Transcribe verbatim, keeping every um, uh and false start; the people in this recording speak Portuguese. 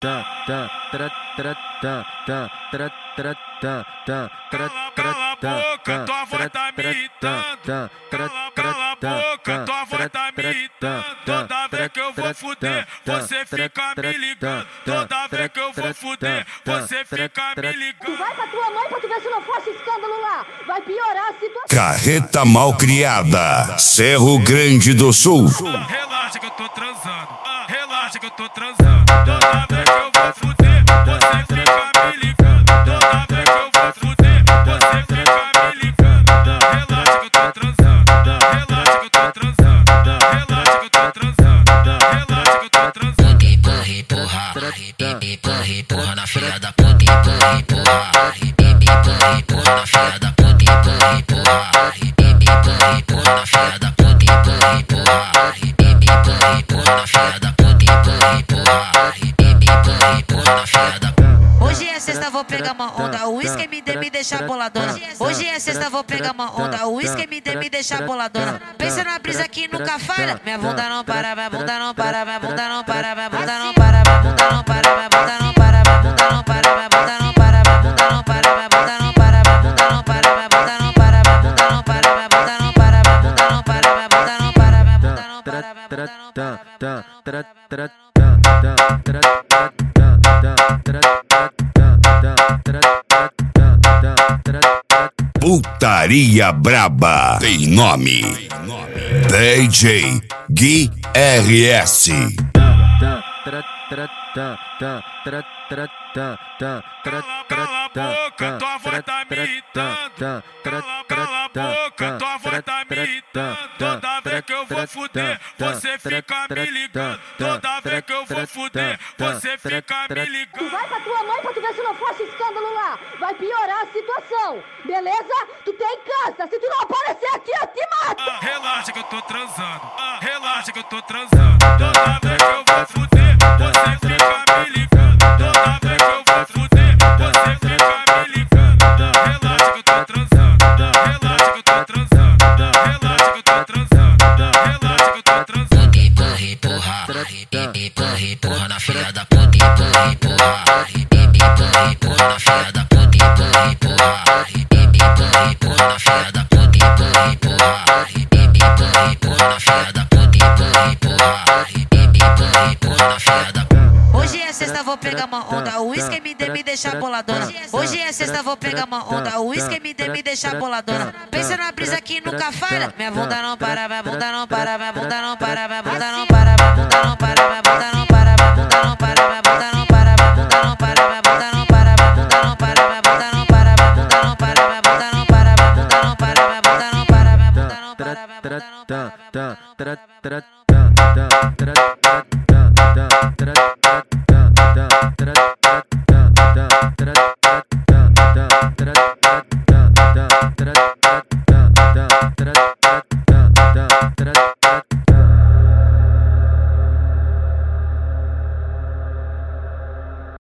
Cala a boca, tua voz tá me irritando. Cala a boca, tua voz tá me irritando. Toda vez que eu vou fuder, você fica me ligando. Toda vez que eu vou fuder, você fica me ligando. Vai pra tua mãe pra tu ver se não fosse escândalo lá. Vai piorar a situação. Carreta Malcriada, Cerro Grande do Sul. Relaxa que eu tô transando. Relaxa que eu tô transando. Toda vez que eu vou fuder, você fica me ligando. Toda vez que eu vou fuder, você fica me ligando. Relaxa que eu tô transando. Relaxa que eu tô transando. Relaxa que eu tô transando. Relaxa que eu tô transando. Empurra, empurra, empurra, empurra na filha da puta, empurra, empurra, empurra, empurra na filha da puta, empurra, empurra, empurra, empurra na filha da puta, empurra, empurra, empurra, empurra na filha da puta, empurra, empurra, empurra, empurra na filha da puta. Hoje é sexta, vou pegar uma onda, o uísque me dê me deixar boladona. Hoje é sexta, vou pegar uma onda, o uísque me dê me deixar boladona. Pensa na brisa que nunca falha. Minha bunda não para, minha bunda não para, minha bunda não para, minha bunda não para, minha bunda não para, minha bunda não para, minha bunda não para, minha bunda não para, minha bunda não para, minha bunda não para, minha bunda não para, minha bunda não para, minha bunda não para, minha bunda não para, minha bunda não para, minha bunda não para, minha bunda não para, minha bunda não para. Putaria Braba tem nome. D J Gui R S. Cala a boca, tua voz tá me irritando. Cala a boca, tua voz tá me irritando. Toda vez que eu vou fuder, você fica me ligando. Toda vez que eu vou fuder, você fica me ligando. Vai pra tua mãe pra tu ver se não fosse escândalo lá. Vai piorar a situação, beleza? Tu tem câncer, se tu não aparecer aqui eu te mato. Relaxa que eu tô transando. Relaxa que eu tô transando. Toda vez que eu vou fuder, você fica me ligando. Toda vez que eu vou fuder, você fica me ligando. Relaxa que eu tô transando. Relaxa que eu tô transando. Relaxa que eu tô transando. Relaxa que eu tô transando. Empurra, empurra, empurra, empurra na filha da puta, empurra, empurra, empurra, empurra na filha da puta, empurra, empurra, empurra, empurra na filha da puta, empurra, empurra, empurra, empurra na filha da puta, empurra, empurra, empurra, empurra na filha da puta. Hoje é sexta, vou pegar uma onda, o uísque me dê me deixar boladona. Hoje é sexta, vou pegar uma onda, o uísque me dê me deixar boladona. Pensa na brisa que nunca falha. Minha bunda não para, minha bunda não para, minha bunda não para, minha bunda não para, minha bunda não para, minha bunda não para, minha bunda não para, minha bunda não para, minha bunda não para, minha bunda não para, minha bunda não para, minha bunda não para, minha bunda não para, minha bunda não para, minha bunda não para, minha bunda não para, minha bunda não para, minha bunda não para.